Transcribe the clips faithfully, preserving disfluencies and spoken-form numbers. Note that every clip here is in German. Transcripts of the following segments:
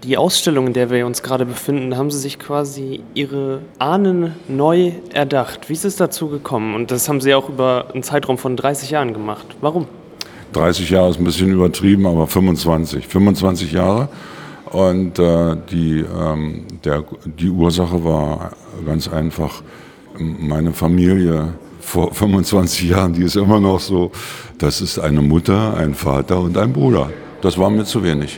Die Ausstellung, in der wir uns gerade befinden, haben Sie sich quasi Ihre Ahnen neu erdacht. Wie ist es dazu gekommen? Und das haben Sie auch über einen Zeitraum von dreißig Jahren gemacht. Warum? dreißig Jahre ist ein bisschen übertrieben, aber fünfundzwanzig. fünfundzwanzig Jahre. Und äh, die, ähm, der, die Ursache war ganz einfach, meine Familie vor fünfundzwanzig Jahren, die ist immer noch so, das ist eine Mutter, ein Vater und ein Bruder. Das war mir zu wenig.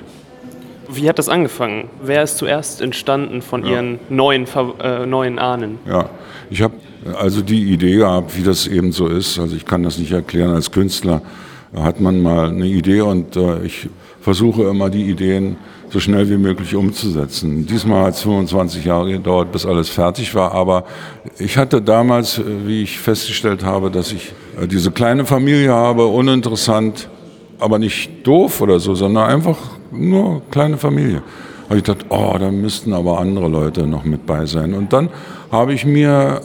Wie hat das angefangen? Wer ist zuerst entstanden von Ja. Ihren neuen, äh, neuen Ahnen? Ja, ich habe also die Idee gehabt, wie das eben so ist. Also ich kann das nicht erklären. Als Künstler hat man mal eine Idee und äh, ich versuche immer die Ideen so schnell wie möglich umzusetzen. Diesmal hat es fünfundzwanzig Jahre gedauert, bis alles fertig war. Aber ich hatte damals, wie ich festgestellt habe, dass ich äh, diese kleine Familie habe, uninteressant, aber nicht doof oder so, sondern einfach nur kleine Familie. Da habe ich gedacht, oh, da müssten aber andere Leute noch mit bei sein. Und dann habe ich mir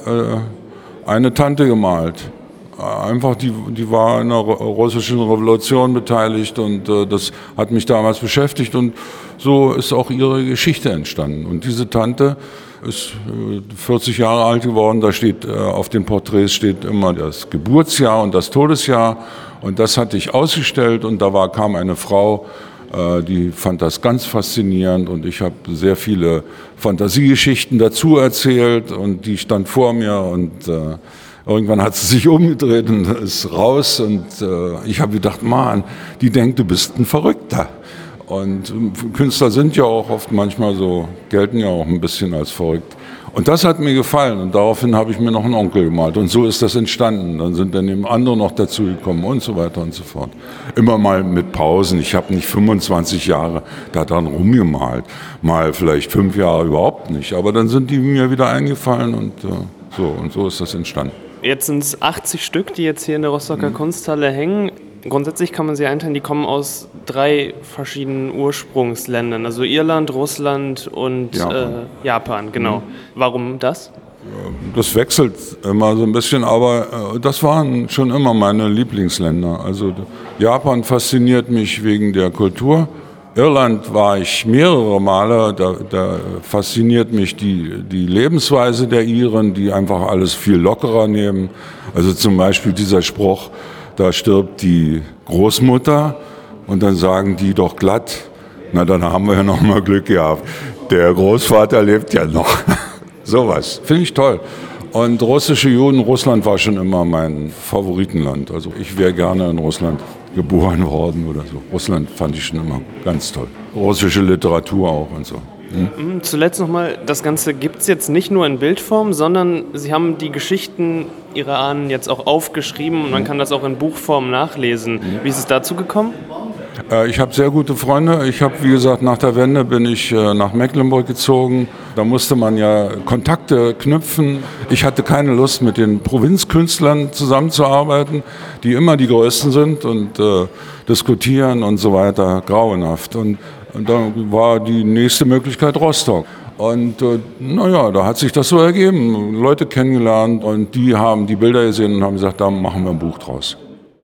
äh, eine Tante gemalt. Einfach, die, die war in der russischen Revolution beteiligt und äh, das hat mich damals beschäftigt und so ist auch ihre Geschichte entstanden. Und diese Tante ist äh, vierzig Jahre alt geworden, da steht äh, auf den Porträts steht immer das Geburtsjahr und das Todesjahr und das hatte ich ausgestellt und da war, kam eine Frau, äh, die fand das ganz faszinierend und ich habe sehr viele Fantasiegeschichten dazu erzählt und die stand vor mir und äh, irgendwann hat sie sich umgedreht und ist raus und äh, ich habe gedacht, Mann, die denkt, du bist ein Verrückter. Und äh, Künstler sind ja auch oft manchmal so, gelten ja auch ein bisschen als verrückt. Und das hat mir gefallen und daraufhin habe ich mir noch einen Onkel gemalt und so ist das entstanden. Dann sind dann eben andere noch dazugekommen und so weiter und so fort. Immer mal mit Pausen. Ich habe nicht fünfundzwanzig Jahre da dran rumgemalt, mal vielleicht fünf Jahre überhaupt nicht. Aber dann sind die mir wieder eingefallen und äh, so und so ist das entstanden. Jetzt sind es achtzig Stück, die jetzt hier in der Rostocker mhm. Kunsthalle hängen. Grundsätzlich kann man sie einteilen, die kommen aus drei verschiedenen Ursprungsländern, also Irland, Russland und Japan, äh, Japan genau. Mhm. Warum das? Das wechselt immer so ein bisschen, aber äh, das waren schon immer meine Lieblingsländer. Also Japan fasziniert mich wegen der Kultur. Irland war ich mehrere Male, da, da fasziniert mich die, die Lebensweise der Iren, die einfach alles viel lockerer nehmen. Also zum Beispiel dieser Spruch, da stirbt die Großmutter und dann sagen die doch glatt, na dann haben wir ja noch mal Glück gehabt, der Großvater lebt ja noch. Sowas, finde ich toll. Und russische Juden, Russland war schon immer mein Favoritenland. Also ich wäre gerne in Russland geboren worden oder so. Russland fand ich schon immer ganz toll. Russische Literatur auch und so. Hm? Zuletzt nochmal, das Ganze gibt es jetzt nicht nur in Bildform, sondern Sie haben die Geschichten Ihrer Ahnen jetzt auch aufgeschrieben und man kann das auch in Buchform nachlesen. Wie ist es dazu gekommen? Ich habe sehr gute Freunde. Ich habe, wie gesagt, nach der Wende bin ich nach Mecklenburg gezogen. Da musste man ja Kontakte knüpfen. Ich hatte keine Lust, mit den Provinzkünstlern zusammenzuarbeiten, die immer die Größten sind und äh, diskutieren und so weiter. Grauenhaft. Und, und da war die nächste Möglichkeit Rostock. Und äh, naja, da hat sich das so ergeben. Leute kennengelernt und die haben die Bilder gesehen und haben gesagt, da machen wir ein Buch draus.